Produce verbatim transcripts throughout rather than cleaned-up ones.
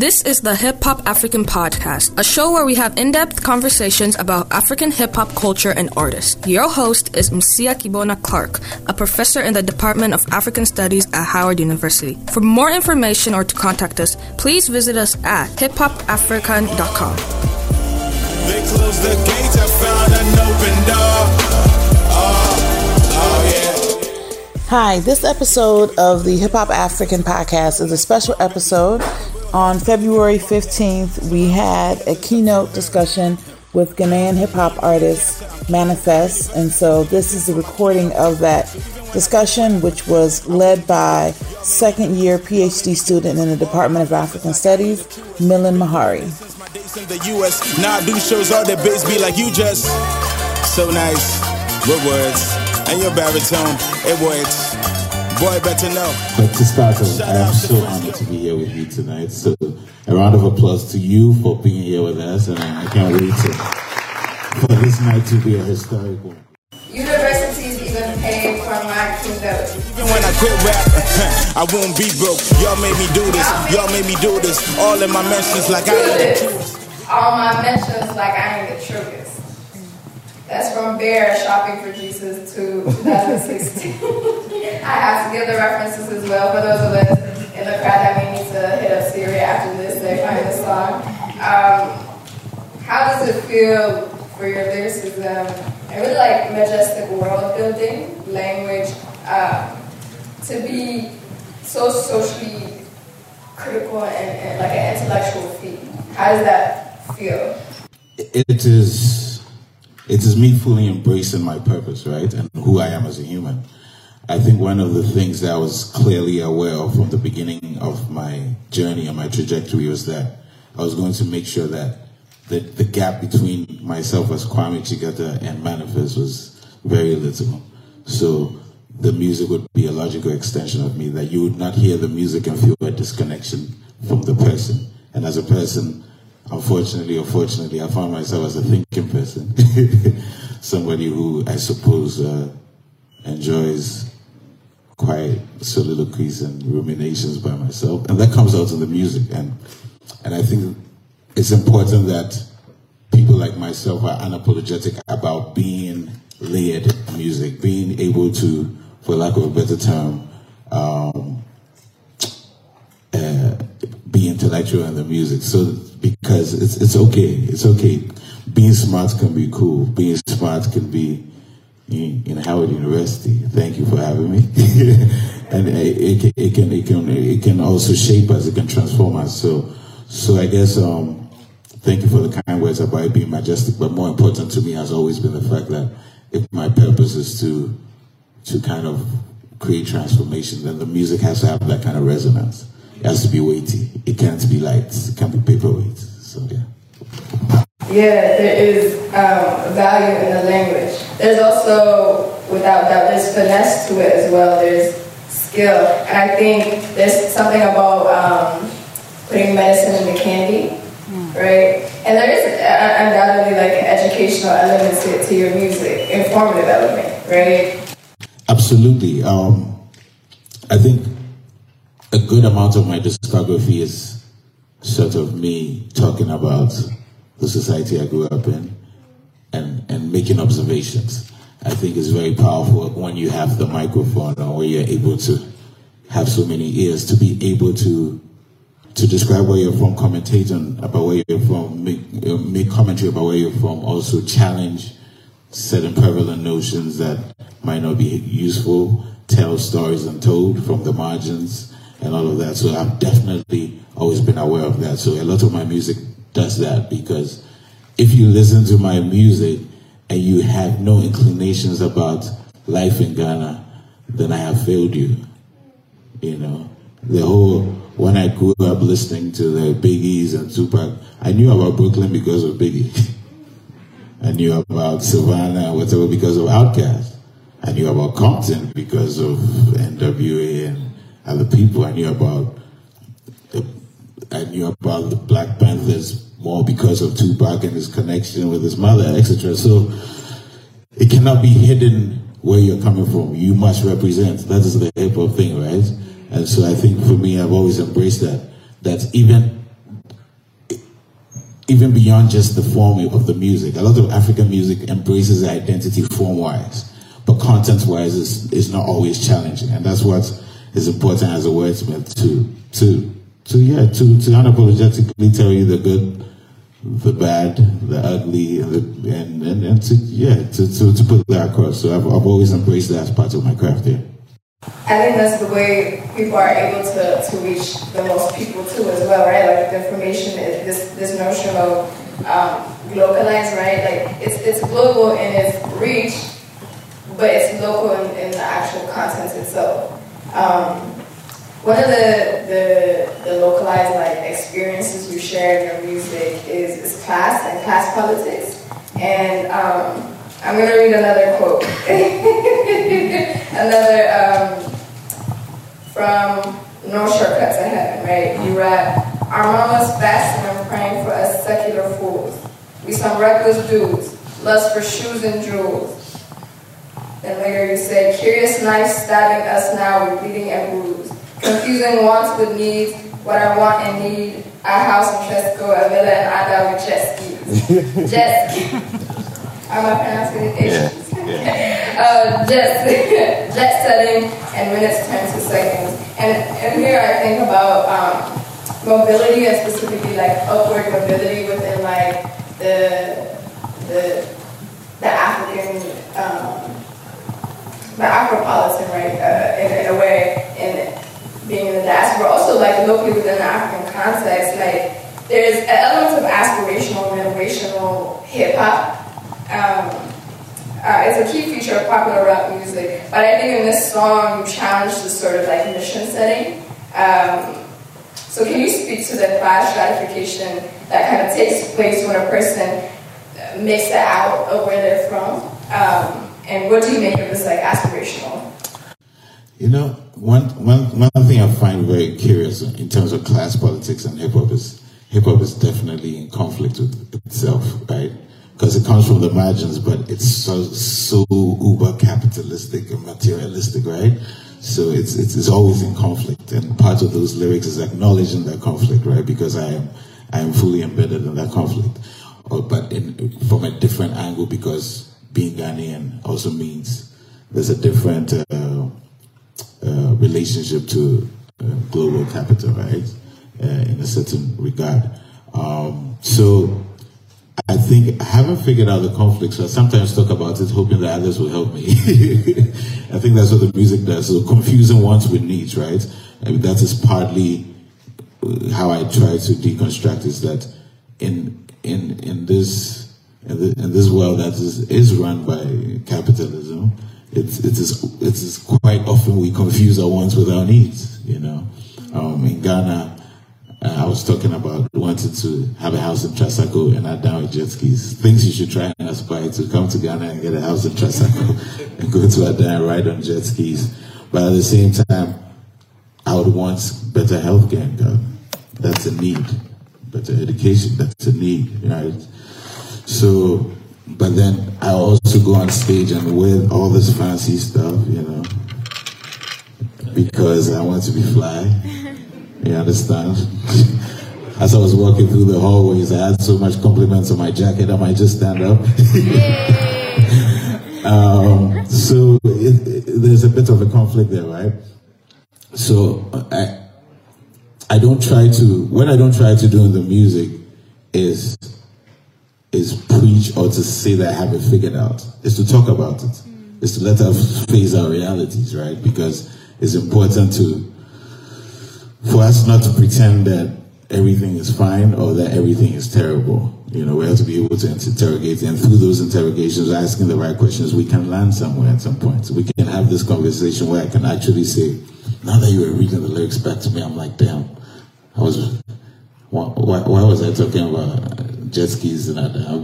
This is the Hip Hop African Podcast, a show where we have in-depth conversations about African hip-hop culture and artists. Your host is Msia Kibona Clark, a professor in the Department of African Studies at Howard University. For more information or to contact us, please visit us at hip hop african dot com. They closed the gates, I found an open door. Oh, oh yeah. Hi, this episode of the Hip Hop African Podcast is a special episode. On February fifteenth, we had a keynote discussion with Ghanaian hip-hop artist Manifest, and so this is a recording of that discussion, which was led by second-year P H D student in the Department of African Studies, Milan Mahari. The U S now I do shows all the bass be like you just so nice with words and your baritone it works. Boy, better know. But to start off, I am so honored to be here with you tonight. So a round of applause to you for being here with us, and I can't wait to, for this night to be a historic one. Universities even pay for my keynote. Even when I quit rap, I won't be broke. Y'all made me do this. Y'all made me do this. All in my mentions like I ain't the truest. All my mentions like I ain't the truest. That's from Bear Shopping for Jesus to twenty sixteen. I have to give the references as well for those of us in the crowd that may need to hit up Siri after this, they find this song. Um, how does it feel for your lyricism and really like majestic world building language um, to be so socially critical and, and like an intellectual feat? How does that feel? It is... It is me fully embracing my purpose, right, and who I am as a human. I think one of the things that I was clearly aware of from the beginning of my journey and my trajectory was that I was going to make sure that the, the gap between myself as Kwame Chigata and Manifest was very little. So the music would be a logical extension of me, that you would not hear the music and feel a disconnection from the person. And as a person, unfortunately or fortunately, I found myself as a thinking person. Somebody who, I suppose, uh, enjoys quiet soliloquies and ruminations by myself. And that comes out in the music. And and I think it's important that people like myself are unapologetic about being layered music, being able to, for lack of a better term, um, uh, be intellectual in the music. So because it's it's okay, it's okay. Being smart can be cool. Being smart can be in, in Howard University. Thank you for having me. And it, it, it can it can it can also shape us. It can transform us. So so I guess um, thank you for the kind words about it being majestic. But more important to me has always been the fact that if my purpose is to to kind of create transformation, then the music has to have that kind of resonance. It has to be weighty. It can't be light. It can't be paperweight. So yeah. Yeah, there is um, value in the language. There's also, without doubt, there's finesse to it as well. There's skill, and I think there's something about um, putting medicine in the candy, mm. right? And there is uh, undoubtedly like an educational element to, to your music, informative element, right? Absolutely. Um, I think a good amount of my discography is sort of me talking about the society I grew up in and, and making observations. I think it's very powerful when you have the microphone or when you're able to have so many ears to be able to to describe where you're from, commentate on about where you're from, make, make commentary about where you're from, also challenge certain prevalent notions that might not be useful, tell stories untold from the margins, and all of that. So I've definitely always been aware of that. So a lot of my music does that, because if you listen to my music and you have no inclinations about life in Ghana, then I have failed you. You know, the whole, when I grew up listening to the Biggies and Tupac, I knew about Brooklyn because of Biggie. I knew about Savannah and whatever because of Outkast. I knew about Compton because of N W A and other people. I knew about the, I knew about the Black Panthers more because of Tupac and his connection with his mother, et cetera. So it cannot be hidden where you're coming from. You must represent. That is the hip hop thing, right? And so I think for me, I've always embraced that. That even even beyond just the form of the music. A lot of African music embraces the identity form-wise, but content-wise is, is not always challenging. And that's what is important as a wordsmith to, to, to yeah, to, to unapologetically tell you the good, the bad, the ugly, and, the, and, and, and to, yeah, to, to, to put that across. So I've, I've always embraced that as part of my craft here. I think that's the way people are able to, to reach the most people too as well, right? Like the information, is this this notion of um, localized, right? Like it's it's global in its reach, but it's local in, in the actual content itself. Um, one of the, the the localized like experiences you share in your music is, is class and class politics, and um, I'm gonna read another quote. Another um, from No Shortcuts to Heaven, right? You rap, our mama's fasting and praying for us secular fools. We some reckless dudes, lust for shoes and jewels. Then later you say, curious knife stabbing us now with bleeding and bruise. Confusing wants with needs, what I want and need, a house in Tresco, a villa and Ada with jet skis. Jet skis. Am I pronouncing it? Yeah. Yeah. uh, jet, jet setting and minutes turn to seconds. And, and here I think about um, mobility and specifically like upward mobility within like the the the African um, the Afropolitan, right? Uh, in, in a way, in being in the diaspora, also like locally within the African context, like there's elements of aspirational, motivational hip hop. Um, uh, it's a key feature of popular rap music, but I think in this song you challenge the sort of like mission setting. Um, so can you speak to the class stratification that kind of takes place when a person makes it out of where they're from? Um, and what do you make of this like aspirational? You know, one, one, one thing I find very curious in terms of class politics and hip hop is hip hop is definitely in conflict with itself, right? Because it comes from the margins, but it's so so uber capitalistic and materialistic, right? So it's, it's it's always in conflict, and part of those lyrics is acknowledging that conflict, right? Because I am I am fully embedded in that conflict, or, but in, from a different angle, because being Ghanaian also means there's a different uh, uh, relationship to uh, global capital, right? Uh, in a certain regard. Um, so. I think I haven't figured out the conflict, so I sometimes talk about it, hoping that others will help me. I think that's what the music does. So confusing wants with needs, right? I mean, that is partly how I try to deconstruct. Is that in in in this in, the, in this world that is is run by capitalism, it's it is it is quite often we confuse our wants with our needs. You know, um, in Ghana. Uh, I was talking about wanting to have a house in Trasaco and not down with jet skis. Things you should try and aspire to: come to Ghana and get a house in Trasaco and go to Ada and ride on jet skis. But at the same time, I would want better healthcare in Ghana. That's a need. Better education, that's a need, right? So, but then I also go on stage and wear all this fancy stuff, you know, because I want to be fly. You understand? As I was walking through the hallways, I had so much compliments on my jacket, I might just stand up. um, so it, it, there's a bit of a conflict there, right? So I, I don't try to, what I don't try to do in the music is, is preach or to say that I have it figured out. It's to talk about it. It's to let us face our realities, right? Because it's important to, for us not to pretend that everything is fine or that everything is terrible. You know, we have to be able to interrogate, and through those interrogations, asking the right questions, we can land somewhere at some point. So we can have this conversation where I can actually say, now that you were reading the lyrics back to me, I'm like, damn, I was, why, why, why was I talking about jet skis and that?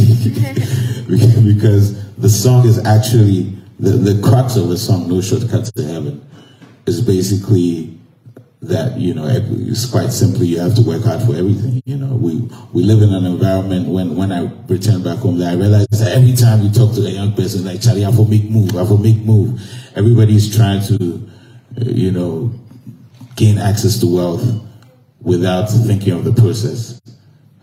Because the song is actually, the, the crux of the song, No Shortcuts to Heaven, is basically that, you know, it's quite simply, you have to work hard for everything. You know, we we live in an environment, when when I return back home, that I realize that every time you talk to a young person, like, Charlie, I have to make move, I have to make move. Everybody's trying to, you know, gain access to wealth without thinking of the process.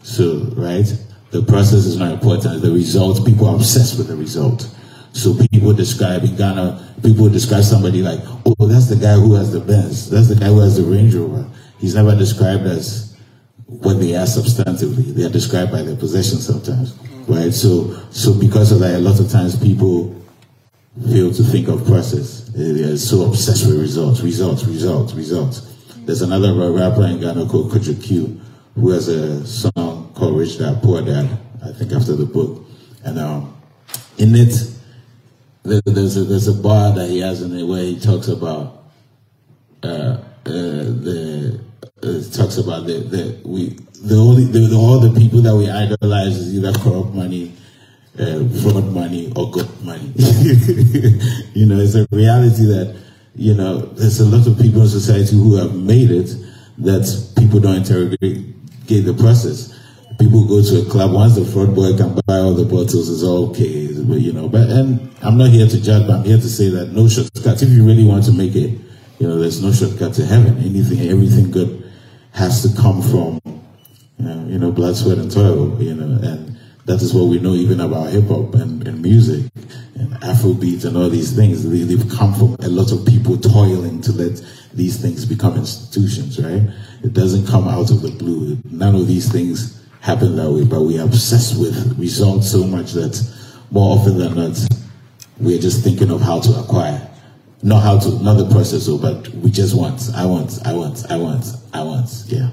So, right? The process is not important. The result, people are obsessed with the result. So people describe, in Ghana, people describe somebody like, oh, that's the guy who has the Benz. That's the guy who has the Range Rover. He's never described as what they are substantively. They are described by their possessions sometimes, right? So, so because of that, a lot of times people fail to think of process. They are so obsessed with results, results, results, results. There's another rapper in Ghana called Kojo Q, who has a song called Rich Dad, Poor Dad, I think after the book. And um, in it, there's a, there's a bar that he has in it where he talks about uh, uh, the uh, talks about the, the we the only the, the, all the people that we idolize is either corrupt money, uh, fraud money, or good money. You know, it's a reality that, you know, there's a lot of people in society who have made it that people don't interrogate the process. People go to a club, once the fraud boy can buy all the bottles, it's all okay, but, you know. But and I'm not here to judge, but I'm here to say that no shortcut. If you really want to make it, you know, there's no shortcut to heaven. Anything, everything good has to come from, you know, you know blood, sweat, and toil. You know, and that is what we know even about hip hop and, and music and Afrobeat and all these things. They, they've come from a lot of people toiling to let these things become institutions, right? It doesn't come out of the blue. None of these things happen that way, but we are obsessed with results so much that more often than not, we're just thinking of how to acquire. Not how to, not the process, but we just want, I want, I want, I want, I want, yeah.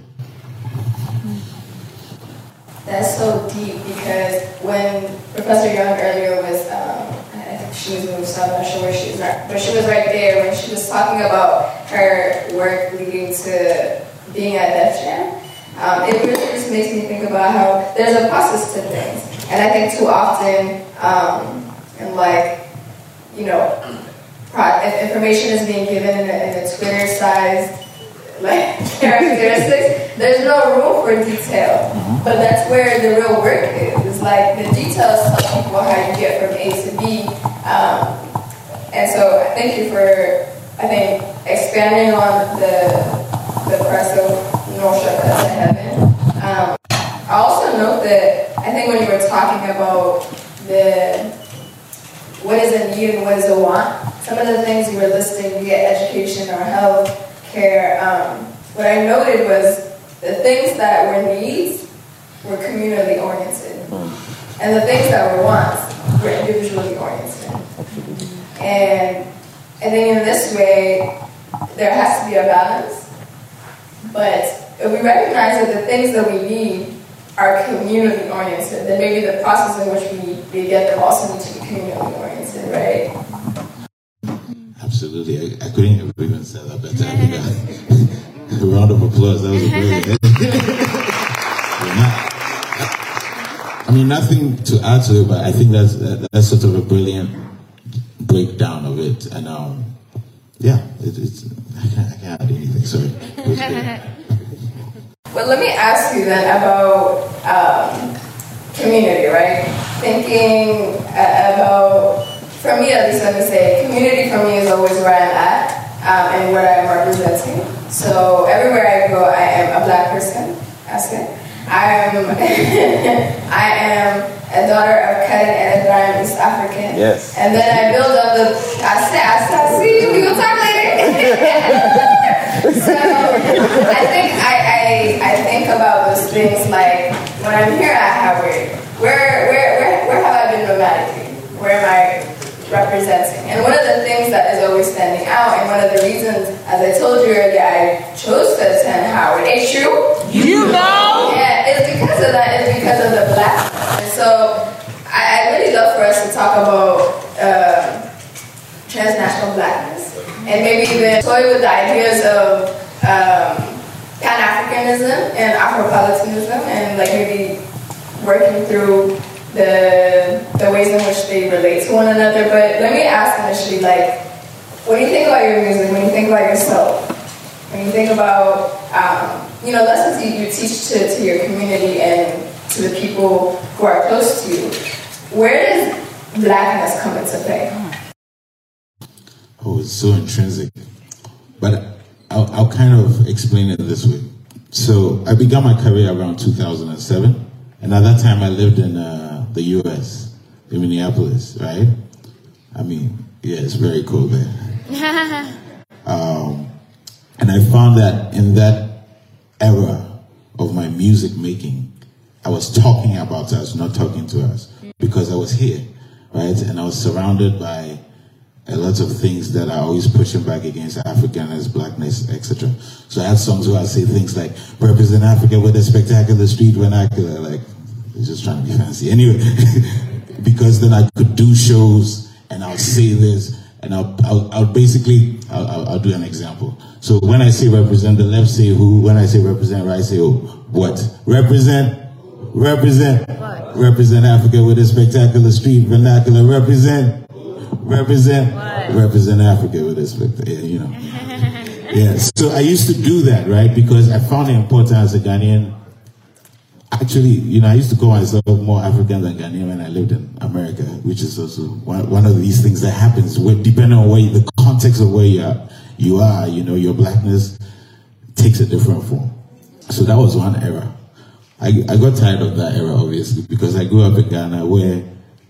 That's so deep, because when Professor Young earlier was, um, I think she was moved, so I'm not sure where she was at, but she was right there when she was talking about her work leading to being at Def Jam. Um, it really just makes me think about how there's a process to things. And I think too often, um, and like, you know, pro- if information is being given in a, in a Twitter-sized like characteristics, there's no room for detail. But that's where the real work is. It's like the details tell people how you get from A to B. Um, and so thank you for, I think, expanding on the the press of No Shortcut to Heaven. Um, I also note that I think when you were talking about the what is a need and what is a want, some of the things you were listing, be it education or health care, um, what I noted was the things that were needs were communally oriented, and the things that were wants were individually oriented. And I think in this way, there has to be a balance. But if we recognize that the things that we need are community oriented, then maybe the process in which we, we get them also need to be community oriented, right? Absolutely. I, I couldn't have even said that better. I think I, a round of applause. That was a brilliant. I mean, nothing to add to it, but I think that's that's sort of a brilliant breakdown of it. And um, yeah, it, it's I can't, I can't add anything. Sorry. Well, let me ask you then about um, community, right? Thinking uh, about, for me at least, let me say, community for me is always where I'm at um, and what I'm representing. So everywhere I go, I am a black person. Ask it. I am, I am a daughter of Karen and Ibrahim, East African. Yes. And then I build up the, I say, I say, see you, we will talk later. So I think I, I I think about those things like when I'm here at Howard, where where where where have I been nomadically? Where am I representing? And one of the things that is always standing out, and one of the reasons, as I told you earlier, I chose to attend Howard. Ain't true? You know? Yeah, it's because of that. It's because of the black. And so I, I really love for us to talk about uh, transnational blackness. And maybe even toy with the ideas of um, Pan-Africanism and Afropolitanism, and like maybe working through the the ways in which they relate to one another. But let me ask initially, like, when you think about your music, when you think about yourself, when you think about um, you know lessons you, you teach to, to your community and to the people who are close to you, where does blackness come into play? Oh, it's so intrinsic. But I'll, I'll kind of explain it this way. so I began my career around two thousand seven, and at that time I lived in uh, the U S, in Minneapolis, right? I mean, yeah, it's very cold there. um, and I found that in that era of my music making, I was talking about us, not talking to us, because I was here, right? And I was surrounded by a lot of things that are always pushing back against Africanness, blackness, et cetera. So I had songs where I say things like, represent Africa with a spectacular street vernacular, like, just trying to be fancy. Anyway, because then I could do shows and I'll say this, and I'll, I'll, I'll basically, I'll, I'll, I'll do an example. So when I say represent, the left say who, when I say represent, right say who, what? Represent, represent, what? Represent Africa with a spectacular street vernacular, represent, represent, what? Represent Africa with a spectacular, you know. Yeah, so I used to do that, right? Because I found it important as a Ghanaian. Actually, you know, I used to call myself more African than Ghanaian when I lived in America, which is also one, one of these things that happens where, depending on where you, the context of where you are, you are, you know, your blackness takes a different form. So that was one era. I, I got tired of that era, obviously, because I grew up in Ghana where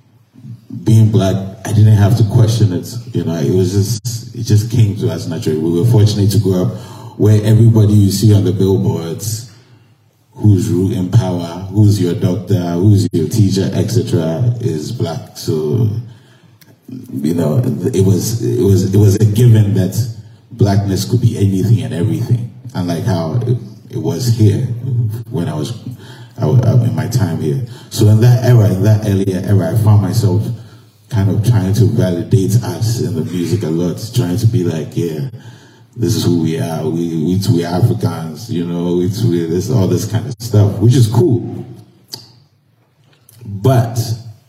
being black, I didn't have to question it. You know, it was just, it just came to us naturally. We were fortunate to grow up where everybody you see on the billboards, who's in power, who's your doctor, who's your teacher, et cetera, is black. So, you know, it was it was it was a given that blackness could be anything and everything, unlike how it, it was here when I was I, I, in my time here. So in that era, in that earlier era, I found myself kind of trying to validate us in the music a lot, trying to be like, yeah, this is who we are. We we we Africans, you know. We we this all this kind of stuff, which is cool. But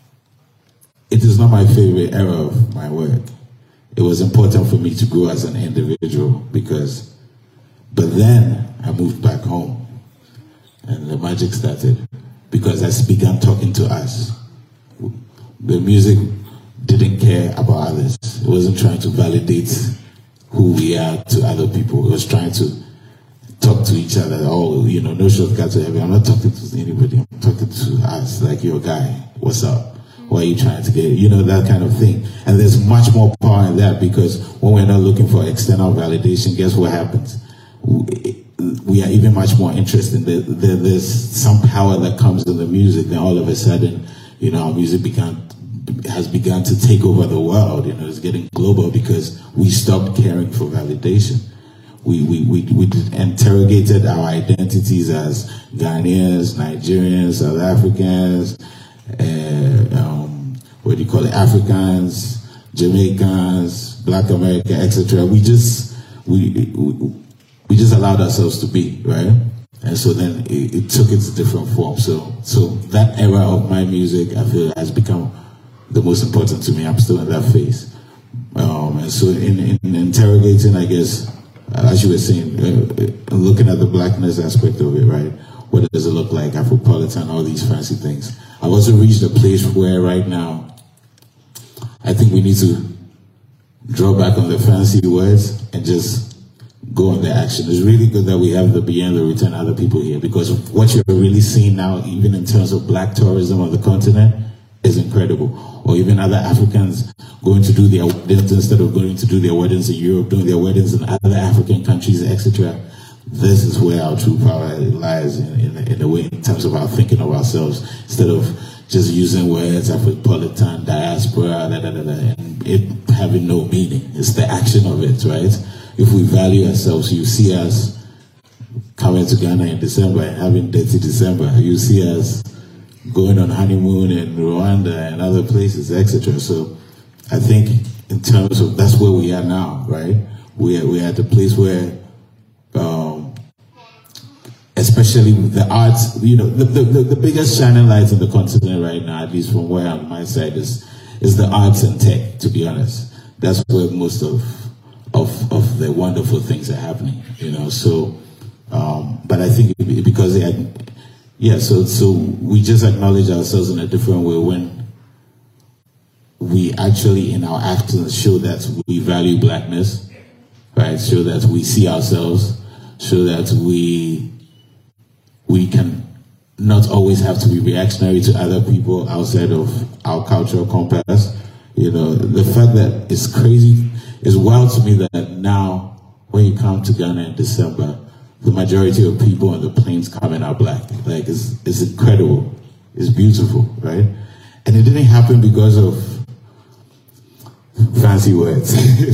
it is not my favorite era of my work. It was important for me to grow as an individual because, but then I moved back home, and the magic started because I began talking to us. The music didn't care about others. It wasn't trying to validate who we are to other people. It was trying to talk to each other. Oh, you know, no shortcut to heaven. I'm not talking to anybody. I'm talking to us, like your guy. What's up? What are you trying to get? You know, that kind of thing. And there's much more power in that because when we're not looking for external validation, guess what happens? We are even much more interested. There's some power that comes in the music. Then all of a sudden, you know, our music began has begun to take over the world. You know, it's getting global because we stopped caring for validation. We we we, we interrogated our identities as Ghanaians, Nigerians, South Africans, uh, um, what do you call it, Africans, Jamaicans, Black America, et cetera. We just we, we we just allowed ourselves to be, right? And so then it, it took its different form. So so that era of my music, I feel, has become the most important to me. I'm still in that phase. Um, and so in, in interrogating, I guess, as you were saying, uh, looking at the blackness aspect of it, right? What does it look like, Afropolitan, all these fancy things. I've also reached a place where right now, I think we need to draw back on the fancy words and just go on the action. It's really good that we have the Beyond the Return other people here because what you're really seeing now, even in terms of black tourism on the continent, is incredible. Or even other Africans going to do their weddings instead of going to do their weddings in Europe, doing their weddings in other African countries, et cetera. This is where our true power lies in, in, in a way, in terms of our thinking of ourselves, instead of just using words, Afropolitan, diaspora, da, da, da, da, and it having no meaning. It's the action of it, right? If we value ourselves, you see us coming to Ghana in December and having Dirty December. You see us going on honeymoon in Rwanda and other places, et cetera. So I think in terms of, that's where we are now, right? We are, we are at the place where, um, especially the arts, you know, the, the, the biggest shining lights in the continent right now, at least from where on my side, is is the arts and tech, to be honest. That's where most of of, of the wonderful things are happening, you know. So, um, but I think because they had, yeah, so so we just acknowledge ourselves in a different way when we actually in our actions show that we value blackness, right? Show that we see ourselves, show that we we can not always have to be reactionary to other people outside of our cultural compass. You know, the fact that it's crazy, it's wild to me that now when you come to Ghana in December, the majority of people on the planes coming are black. Like, it's, it's incredible. It's beautiful, right? And it didn't happen because of fancy words.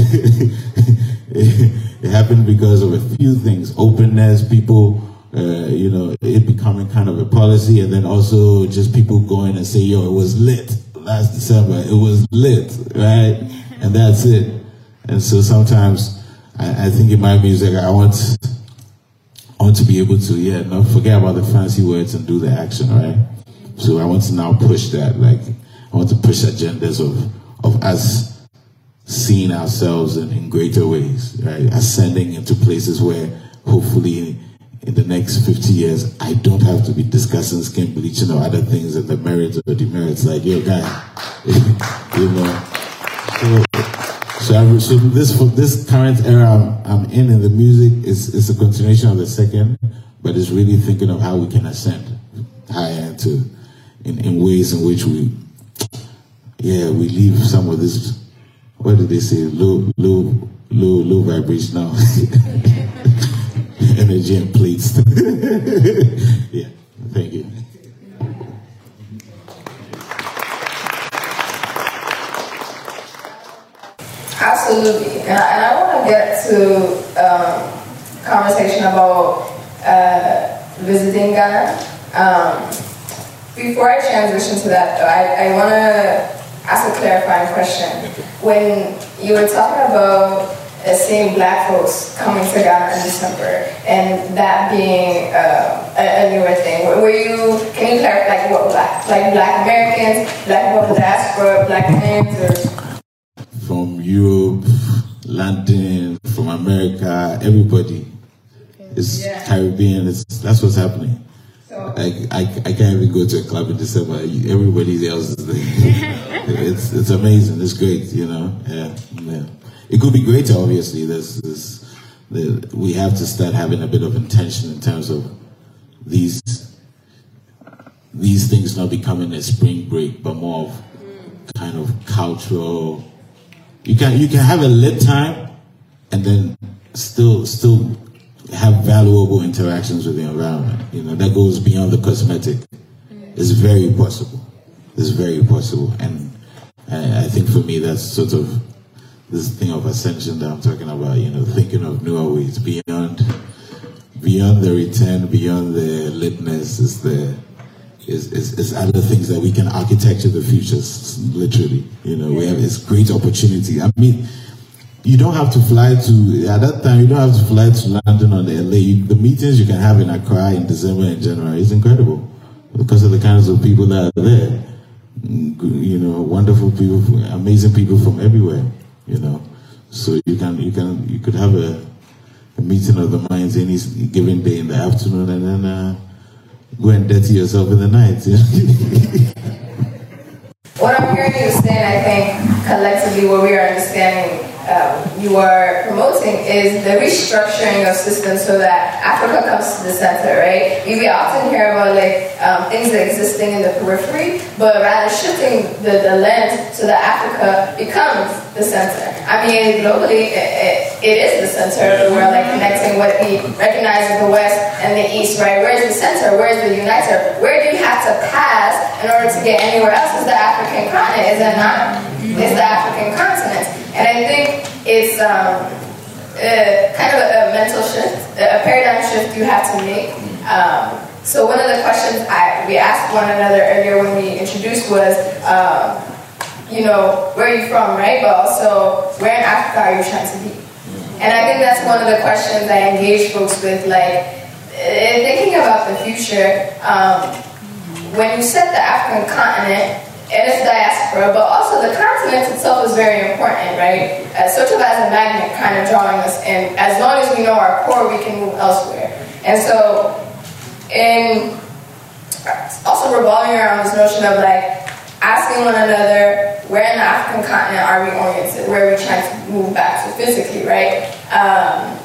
it, it happened because of a few things. Openness, people, uh, you know, it becoming kind of a policy, and then also just people going and say, yo, it was lit last December. It was lit, right? And that's it. And so sometimes I, I think in my music, I want, I want to be able to, yeah, not forget about the fancy words and do the action, right? So I want to now push that, like, I want to push agendas of, of us seeing ourselves in, in greater ways, right? Ascending into places where hopefully in the next fifty years, I don't have to be discussing skin bleaching or other things and the merits or demerits. Like, yo, guy, you know. So, so, I, so this for this current era I'm, I'm in in the music is is a continuation of the second, but it's really thinking of how we can ascend higher into in, in ways in which we, yeah, we leave some of this. What did they say? Low, low, low, low vibration now. Energy and plates. Yeah, thank you. Absolutely, and I, and I want to get to um, conversation about uh, visiting Ghana. Um, before I transition to that, though, I, I want to ask a clarifying question. When you were talking about uh, seeing black folks coming to Ghana in December and that being uh, a, a newer thing, were you, can you clarify, like what black? Like black Americans, black people of the diaspora, black Canadians, or? From Europe, London, from America, everybody. It's yeah. Caribbean, it's, that's what's happening. So, I, I, I can't even go to a club in December. Everybody else is there. it's it's amazing. It's great, you know. Yeah, yeah. It could be greater, obviously. There's, there's, the, we have to start having a bit of intention in terms of these these things not becoming a spring break, but more of kind of cultural. You can you can have a lit time and then still still. have valuable interactions with the environment. You know, that goes beyond the cosmetic. It's very possible. It's very possible. And I, I think for me, that's sort of this thing of ascension that I'm talking about, you know, thinking of newer ways beyond beyond the return, beyond the litness is the is, is, is other things that we can architecture the futures, literally. You know, we have this great opportunity. I mean, you don't have to fly to, at that time, you don't have to fly to London or L A. You, the meetings you can have in Accra in December and January is incredible because of the kinds of people that are there. You know, wonderful people, amazing people from everywhere, you know. So you can, you can, you could have a, a meeting of the minds any given day in the afternoon and then uh, go and dirty yourself in the night. You know? What I'm hearing you saying, I think, collectively, what we are understanding Um, you are promoting is the restructuring of systems so that Africa comes to the center, right? We often hear about like um, things that existing in the periphery, but rather shifting the, the lens so that Africa becomes the center. I mean, globally, it, it, it is the center of the world, like connecting what we recognize as the West and the East, right? Where's the center? Where's the uniter? Where do you have to pass in order to get anywhere else? Is the African continent, is it not? It's the African continent. And I think it's um, uh, kind of a, a mental shift, a paradigm shift you have to make. Um, so one of the questions I, we asked one another earlier when we introduced was, um, you know, where are you from, right? But also, where in Africa are you trying to be? And I think that's one of the questions I engage folks with, like, uh, thinking about the future. Um, when you set the African continent, and it's diaspora, but also the continent itself is very important, right? Uh, sort of as a magnet kind of drawing us in. As long as we know our core, we can move elsewhere. And so, in also revolving around this notion of like asking one another, where in the African continent are we oriented? Where are we trying to move back to physically, right? Um,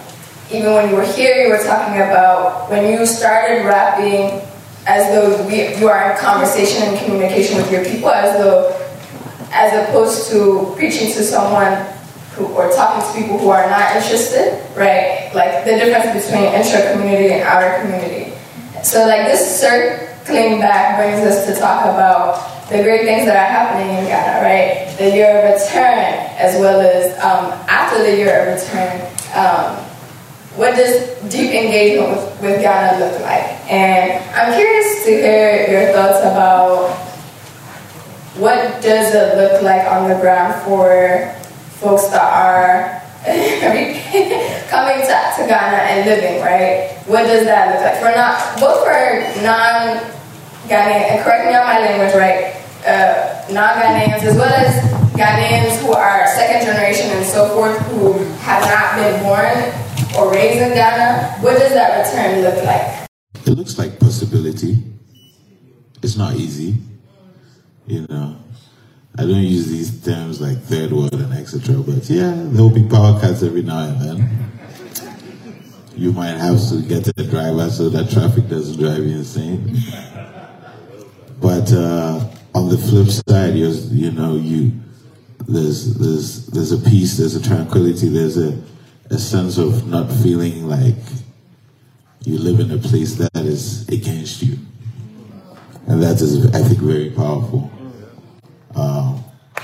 even when you were here, you were talking about when you started rapping as though we, you are in conversation and communication with your people, as though, as opposed to preaching to someone who, or talking to people who are not interested, right? Like the difference between intra-community and outer community. So like this circling back brings us to talk about the great things that are happening in Ghana, right? The year of return, as well as um, after the year of return. Um, what does deep engagement with, with Ghana look like? And I'm curious to hear your thoughts about what does it look like on the ground for folks that are coming to, to Ghana and living, right? What does that look like? For not, both for non-Ghanaian, and correct me on my language, right? Uh, non-Ghanaians, as well as Ghanaians who are second generation and so forth, who have not been born or raised in Ghana. What does that return look like? It looks like possibility. It's not easy, you know. I don't use these terms like third world and et cetera. But yeah, there will be power cuts every now and then. You might have to get a driver so that traffic doesn't drive you insane. But uh, on the flip side, you're, you know, you there's there's there's a peace, there's a tranquility, there's a a sense of not feeling like you live in a place that is against you. And that is, I think, very powerful. Um,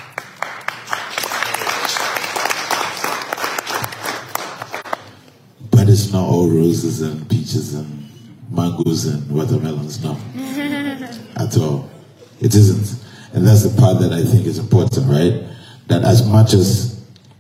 but it's not all roses and peaches and mangoes and watermelons, no. At all. It isn't. And that's the part that I think is important, right? That as much as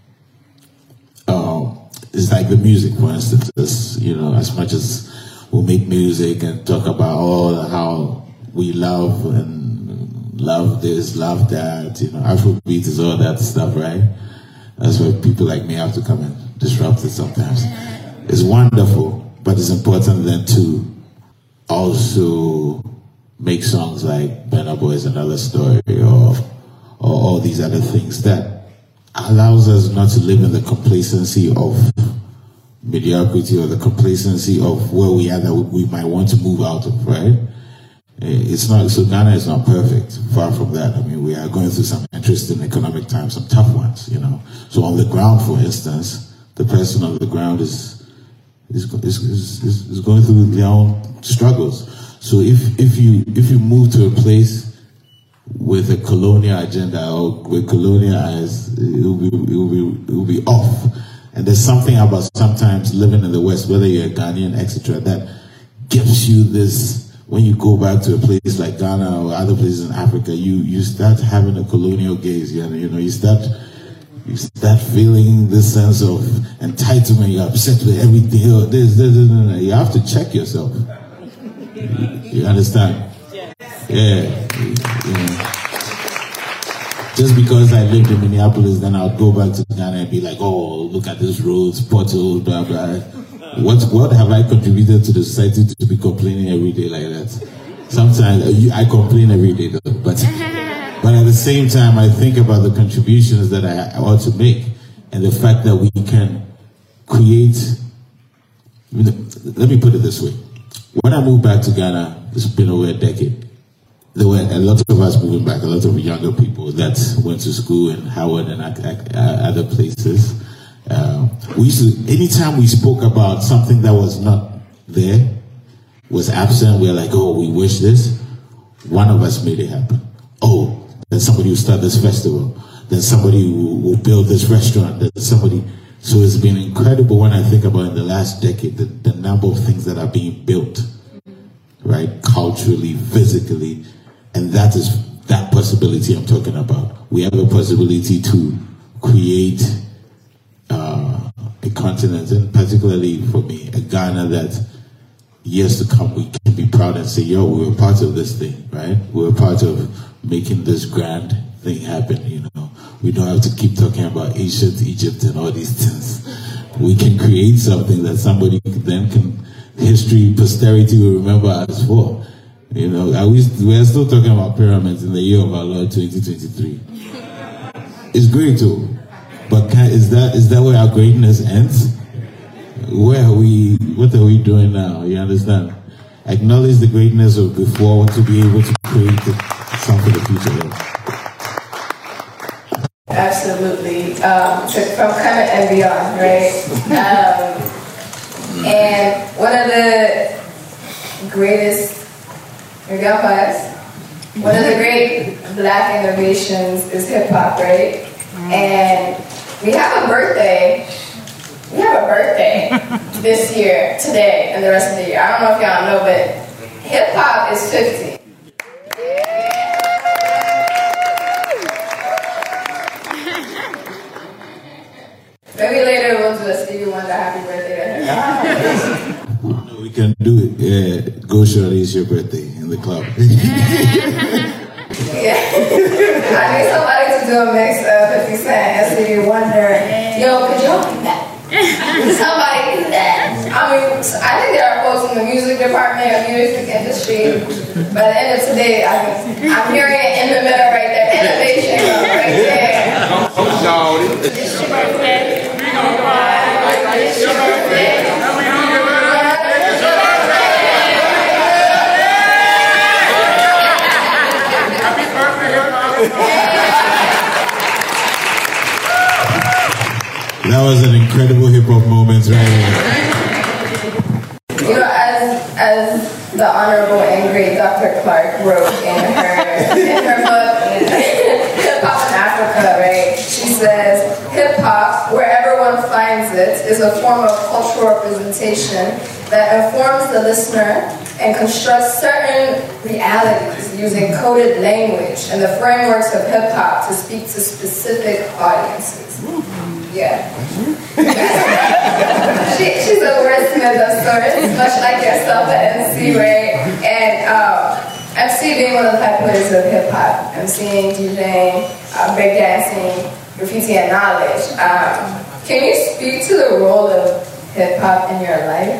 um, it's like the music, for instance, as, you know, as much as we'll make music and talk about all how we love and love this, love that, you know, Afrobeat is all that stuff, right? That's why people like me have to come and disrupt it sometimes. It's wonderful, but it's important then to also make songs like Burna Boy's Another Story or, or all these other things that allows us not to live in the complacency of mediocrity or the complacency of where we are that we might want to move out of, right? It's not, so Ghana is not perfect, far from that. I mean, we are going through some interesting economic times, some tough ones, you know. So on the ground, for instance, the person on the ground is is is, is, is going through their own struggles. So if, if you if you move to a place with a colonial agenda or with colonial eyes, it will be it will be it will be off. And there's something about sometimes living in the West, whether you're a Ghanaian, et cetera, that gives you this. When you go back to a place like Ghana or other places in Africa, you you start having a colonial gaze. You know, you know, you start you start feeling this sense of entitlement. You're upset with everything. Oh, this, this, this, this. You have to check yourself. You, you understand? Yeah. You know. Just because I lived in Minneapolis, then I'll go back to Ghana and be like, oh, look at this roads, potholes, blah, blah. What what have I contributed to the society to be complaining every day like that? Sometimes I complain every day, though, but but at the same time, I think about the contributions that I ought to make and the fact that we can create. Let me put it this way: when I moved back to Ghana, it's been over a decade. There were a lot of us moving back, a lot of younger people that went to school in Howard and other places. Uh, we used to, anytime we spoke about something that was not there, was absent, we were like, oh, we wish this. One of us made it happen. Oh, then somebody will start this festival. Then somebody will, will build this restaurant. Then somebody. So it's been incredible when I think about in the last decade, the, the number of things that are being built, right? Culturally, physically. And that is that possibility I'm talking about. We have a possibility to create Uh, a continent, and particularly for me, a Ghana that years to come we can be proud and say, yo, we were part of this thing, right? We were part of making this grand thing happen, you know. We don't have to keep talking about ancient Egypt and all these things. We can create something that somebody then can, history, posterity will remember us for. You know, I wish, we are still talking about pyramids in the year of our Lord twenty twenty-three. It's great too. But can, is that is that where our greatness ends? where are we, what are we doing now? You understand? Acknowledge the greatness of before to be able to create something for the future. Absolutely. Um, to, from Kemet and beyond, right? Um, and one of the greatest, your girl class, one of the great black innovations is hip hop, right? And we have a birthday. We have a birthday this year, today, and the rest of the year. I don't know if y'all know, but hip hop is fifty. Maybe later we'll do a Stevie Wonder happy birthday to her. No, we can do it. Yeah, go Shorty, it's your birthday in the club. Yeah. I need somebody to do a mix of fifty Cent and Stevie Wonder. Yo, could y'all do that? Somebody do that. I mean, I think there are folks in the music department or music industry. By the end of today, I can, I'm hearing it in the middle right there. Innovation right there. It's your birthday. It's your birthday. That was an incredible hip hop moment right here. You know, as as the Honorable and Great Doctor Clark wrote in her in her book Hip Hop in Africa, right? She says, hip hop, wherever one finds it, is a form of cultural representation that informs the listener and constructs certain realities using coded language and the frameworks of hip hop to speak to specific audiences. Yeah. she, she's a wordsmith of sorts, much like yourself at M C, right? And um, M C being one of the five pillars of hip hop, MCing, DJing, uh, breakdancing, graffiti, and knowledge. Um, can you speak to the role of hip hop in your life?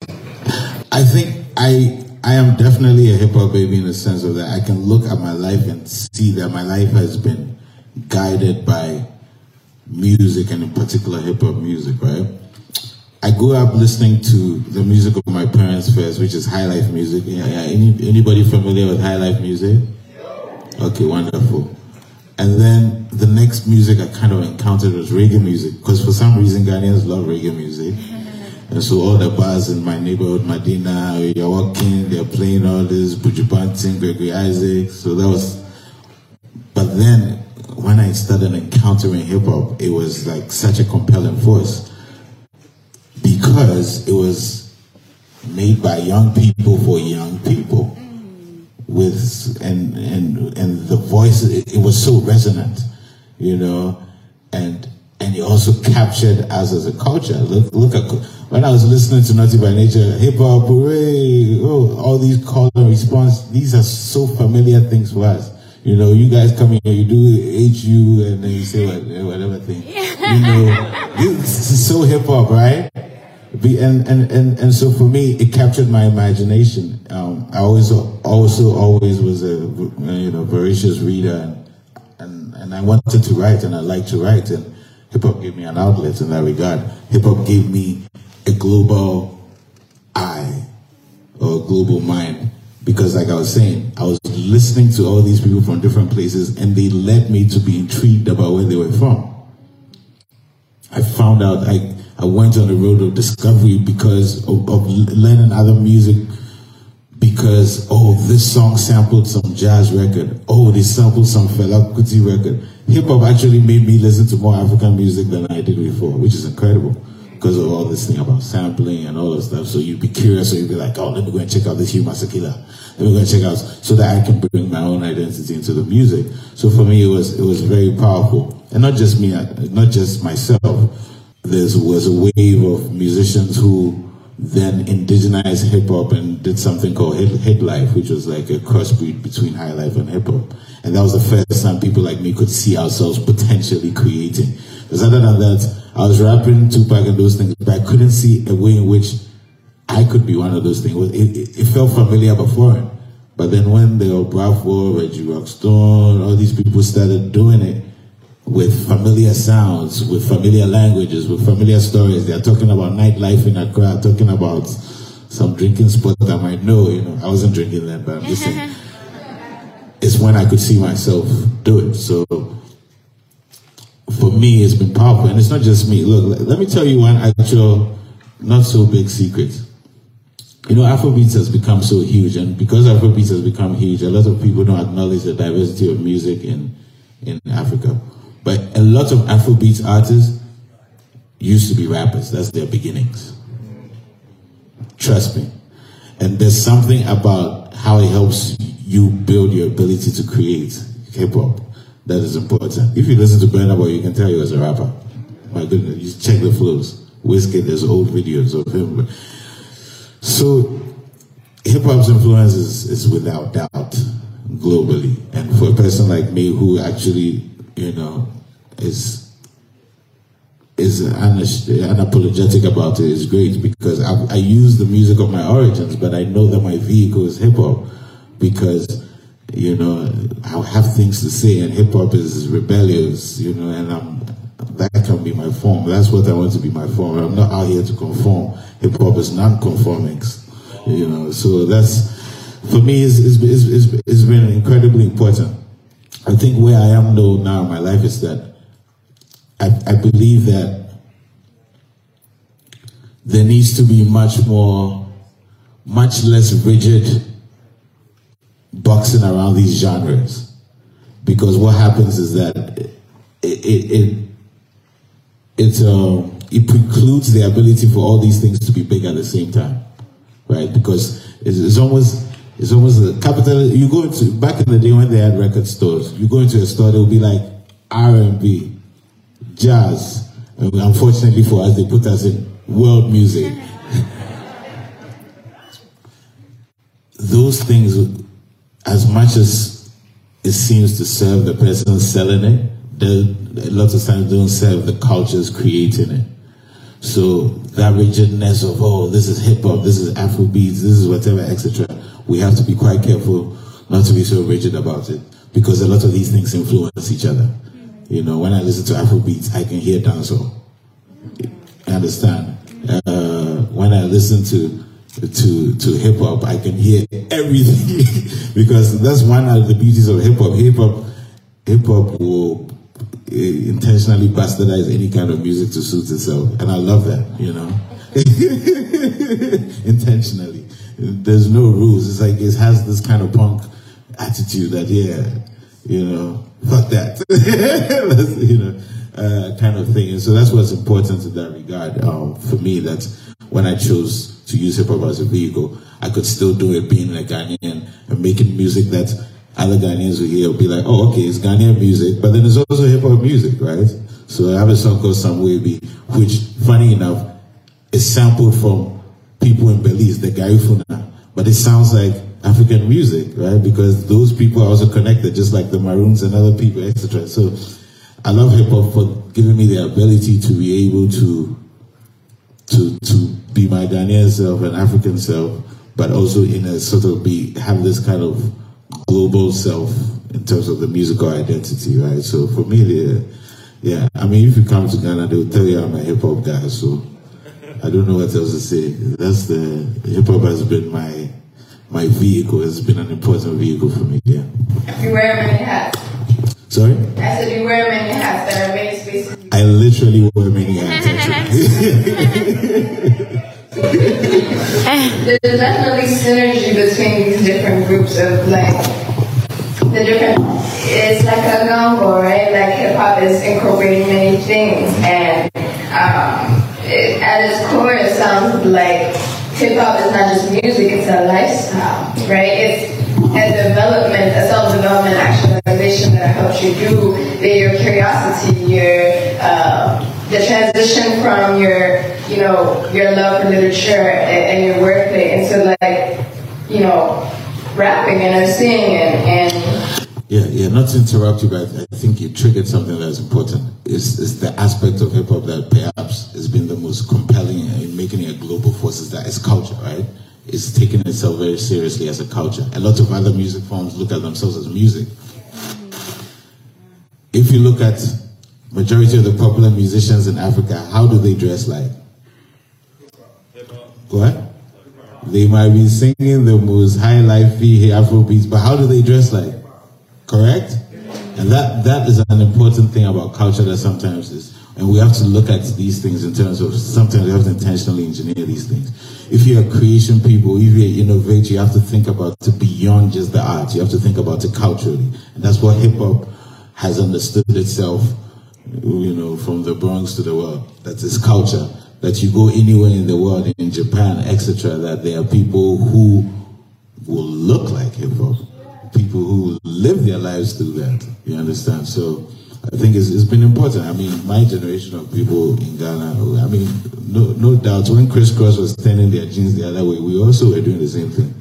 I think I I am definitely a hip hop baby in the sense of that I can look at my life and see that my life has been guided by music, and in particular hip hop music, right? I grew up listening to the music of my parents first, which is high life music. Yeah, yeah. Any, anybody familiar with high life music? Okay, wonderful. And then the next music I kind of encountered was reggae music, because for some reason Ghanaians love reggae music. And so all the bars in my neighborhood, Medina, you're walking, they're playing all this, Buju Banton, Gregory Isaac. So that was, but then when I started encountering hip hop, it was like such a compelling force because it was made by young people for young people, with and and and the voice, it, it was so resonant, you know, and and it also captured us as a culture. Look, look at when I was listening to Naughty by Nature, hip hop, hooray! Oh, all these call and response. These are so familiar things for us. You know, you guys come here, you do H U, and then you say what, whatever thing. You know, this is so hip hop, right? And, and and and so for me, it captured my imagination. Um, I always also always was a you know voracious reader, and, and and I wanted to write, and I like to write, and hip hop gave me an outlet in that regard. Hip hop gave me a global eye or a global mind. Because like I was saying, I was listening to all these people from different places, and they led me to be intrigued about where they were from. I found out, I, I went on the road of discovery because of, of learning other music, because, oh, this song sampled some jazz record. Oh, they sampled some Fela Kuti record. Hip-hop actually made me listen to more African music than I did before, which is incredible. Because of all this thing about sampling and all that stuff. So you'd be curious, so you'd be like, oh, let me go and check out this Hugh Masekela. Let me go and check out, so that I can bring my own identity into the music. So for me, it was it was very powerful. And not just me, not just myself. There was a wave of musicians who then indigenized hip-hop and did something called hip, hip life, which was like a crossbreed between high life and hip-hop. And that was the first time people like me could see ourselves potentially creating. Because other than that, I was rapping Tupac and those things, but I couldn't see a way in which I could be one of those things. It, it, it felt familiar but foreign. But then when the Bravo, Reggie Rockstone, all these people started doing it, with familiar sounds, with familiar languages, with familiar stories. They're talking about nightlife in Accra, talking about some drinking spot I might know. You know, I wasn't drinking then, but I'm just saying. It's when I could see myself do it. So for me, it's been powerful. And it's not just me. Look, let me tell you one actual, not so big secret. You know, Afrobeats has become so huge. And because Afrobeats has become huge, a lot of people don't acknowledge the diversity of music in, in Africa. But a lot of Afrobeats artists used to be rappers. That's their beginnings. Trust me. And there's something about how it helps you build your ability to create hip-hop that is important. If you listen to Burna Boy, you can tell he was a rapper. My goodness, you check the flows. Wizkid, there's old videos of him. So hip-hop's influence is, is without doubt globally. And for a person like me who actually, you know, is is unapologetic about it, is great, because I, I use the music of my origins, but I know that my vehicle is hip-hop because, you know, I have things to say, and hip-hop is rebellious, you know, and I'm, that can be my form. That's what I want to be my form. I'm not out here to conform. Hip-hop is non-conforming, you know, so that's, for me, it's, it's, it's, it's been incredibly important. I think where I am though now in my life is that I, I believe that there needs to be much more, much less rigid boxing around these genres, because what happens is that it it it it, um, it precludes the ability for all these things to be big at the same time, right? Because it's, it's almost it's almost a capital. You go into, back in the day when they had record stores, you go into a store, it will be like R and B, jazz, and unfortunately for us, they put us in world music. Those things, as much as it seems to serve the person selling it, they, a lot of times don't serve the cultures creating it. So that rigidness of, oh, this is hip hop, this is Afrobeats, this is whatever, et cetera. We have to be quite careful not to be so rigid about it, because a lot of these things influence each other. You know, when I listen to Afrobeats, I can hear dancehall. You understand? Uh, when I listen to to to hip hop, I can hear everything because that's one of the beauties of hip hop. Hip hop, hip hop will intentionally bastardize any kind of music to suit itself, and I love that. You know, intentionally. There's no rules. It's like it has this kind of punk attitude that, yeah, you know, fuck that, you know, uh, kind of thing. And so that's what's important in that regard. Um, for me, that when I chose to use hip hop as a vehicle, I could still do it being a Ghanaian and making music that other Ghanaians will hear will be like, oh, okay, it's Ghanaian music, but then there's also hip hop music, right? So I have a song called Samwebi, which, funny enough, is sampled from people in Belize, the Garifuna, but it sounds like African music, right? Because those people are also connected, just like the Maroons and other people, et cetera. So I love hip hop for giving me the ability to be able to to to be my Ghanaian self and African self, but also in a sort of be have this kind of global self in terms of the musical identity, right? So for me, yeah, yeah. I mean, if you come to Ghana, they will tell you I'm a hip hop guy. So I don't know what else to say. That's the hip hop has been my my vehicle. Has been an important vehicle for me. Yeah. You wear many hats. Sorry? I said you wear many hats. There are many spaces. I literally wear many hats. Actually. There's definitely synergy between these different groups of like the different. It's like a gumbo, right? Like hip hop is incorporating many things, and um, it, at its core, it sounds like hip hop is not just music; it's a lifestyle, right? It's a development, a self-development actualization that helps you do your curiosity, your uh, the transition from your, you know, your love for literature and, and your wordplay into like, you know, rapping and singing and, and yeah, yeah. Not to interrupt you, but I think you triggered something that's important. It's, it's the aspect of hip hop that perhaps has been the most compelling in making it a global force. Is that it's culture, right? It's taking itself very seriously as a culture. A lot of other music forms look at themselves as music. If you look at majority of the popular musicians in Africa, how do they dress like? What? They might be singing the most high life-y Afro beats, but how do they dress like? Correct? And that, that is an important thing about culture that sometimes is, and we have to look at these things in terms of, sometimes we have to intentionally engineer these things. If you're a creation people, if you're an innovator, you have to think about it beyond just the art. You have to think about it culturally. And that's what hip-hop has understood itself, you know, from the Bronx to the world. That's its culture. That you go anywhere in the world, in Japan, et cetera, that there are people who will look like hip-hop. People who live their lives through that. You understand? So I think it's, it's been important. I mean, my generation of people in Ghana, I mean, no, no doubt, when Criss Cross was turning their jeans the other way, we also were doing the same thing,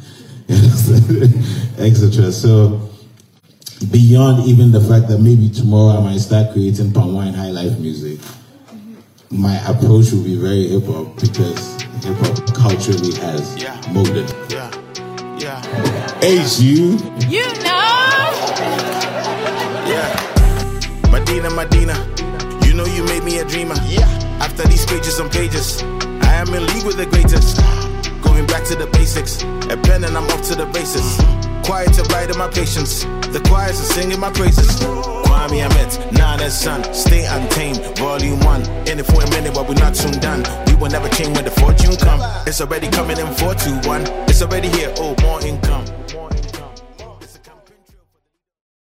et cetera. So beyond even the fact that maybe tomorrow I might start creating palm wine high life music, my approach will be very hip hop because hip hop culturally has yeah. molded. Yeah, yeah. H U. You know. Yeah. Medina, Medina, you know you made me a dreamer. Yeah. After these pages and pages, I am in league with the greatest. Going back to the basics, a pen and I'm off to the races. Quiet to write in my patience, the choirs are singing my praises. Kwame Ahmed, Nana's son, stay untamed, volume one. In it for a minute, but we're not soon done. We will never change when the fortune come. It's already coming in four two one. It's already here, oh, more income.